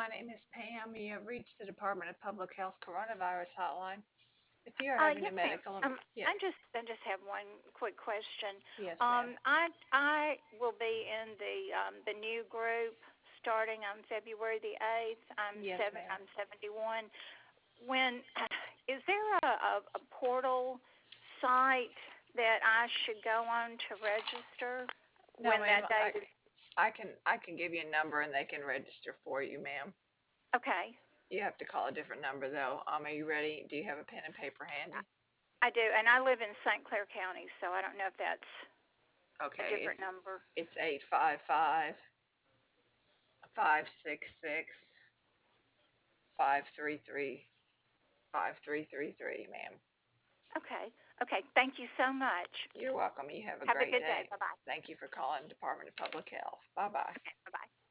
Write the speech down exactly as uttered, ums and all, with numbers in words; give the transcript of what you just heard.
My name is Pam. You have reached the Department of Public Health Coronavirus Hotline. If you are Uh, having a yes, ma'am. medical, em- Um, I yes, just I just have one quick question. yes, ma'am. Um, I I will be in the um, the new group starting on February the eighth. I'm Yes, seven. ma'am. I'm seventy-one. When is there a, a, a portal site that I should go on to register No, when ma'am. that I, date is? I can I can give you a number and they can register for you, ma'am. Okay, You have to call a different number though. Um, are you ready? Do you have a pen and paper handy? I do, and I live in Saint Clair County, so I don't know if that's a Okay, different it's number. it's eight five five five six six five three three five three three three, ma'am. Okay, okay. Thank you so much. You're welcome. You have a Have a great good day. day. Bye bye. Thank you for calling Department of Public Health. Bye bye. Okay, bye bye.